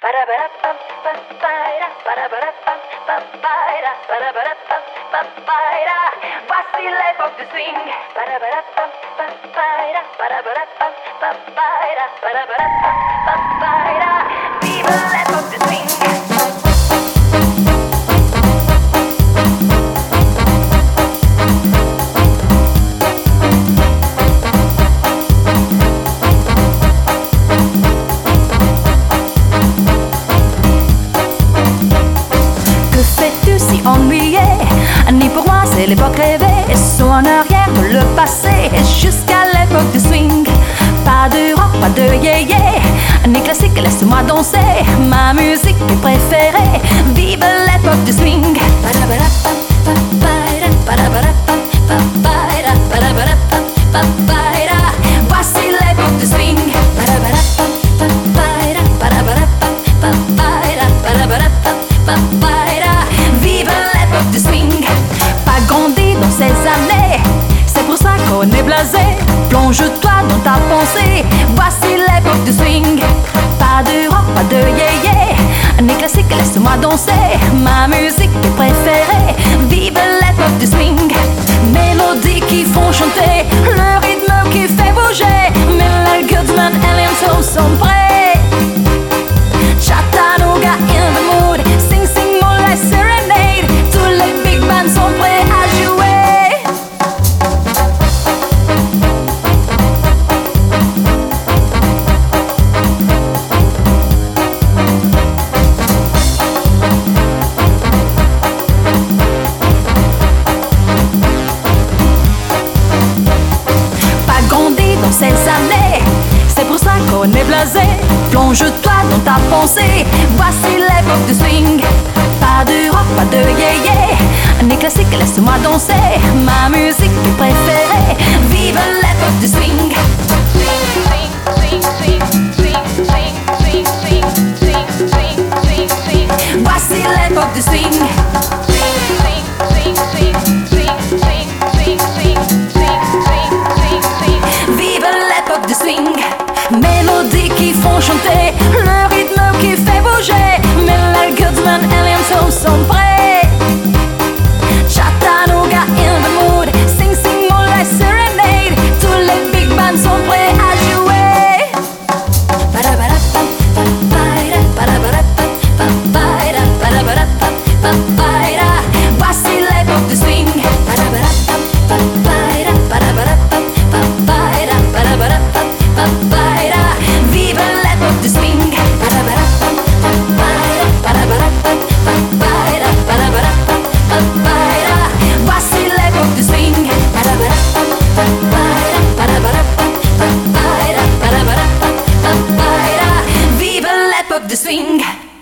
Voici l'époque du swing. Vive l'époque du swing. Ennuyé, ni pour moi c'est l'époque rêvée. Saut en arrière de le passé jusqu'à l'époque du swing. Pas de rock, pas de yé-yé, ni classique, laisse-moi danser. Ma musique est préférée. Vive l'époque du swing. Voici l'époque du swing. Vive l'époque du swing. Pas grandi dans ces années, c'est pour ça qu'on est blasé. Plonge-toi dans ta pensée. Voici l'époque du swing. Pas de rock, pas de yé-yé, ni classique, laisse-moi danser. Ma musique est préférée. Vive l'époque du swing. Mélodies qui font chanter, le rythme qui fait bouger. Miller, Goodman, Alien Soul sont prêts. Chattanooga in the mood. Sing, sing, moonlight serenade. Tous les big bands sont prêts à jouer. Pas grandi dans ces années, c'est pour ça qu'on est blasé. Plonge-toi dans ta pensée. Voici l'époque du swing. Pas de rock, pas de yé-yé, ni classique, laisse-moi danser. Ma musique est préférée. Vive l'époque du swing. Voici l'époque du swing. Vive l'époque du swing. Mélodies qui font chanter, le rythme qui fait bouger. Miller, Goodman, Alien Soul sont prêts. Chattanooga in the mood. Sing, sing, moonlight serenade. Tous les big bands sont prêts à jouer. Voici l'époque du swing. Vive l'époque du swing. Voici l'époque du swing. Vive l'époque du swing.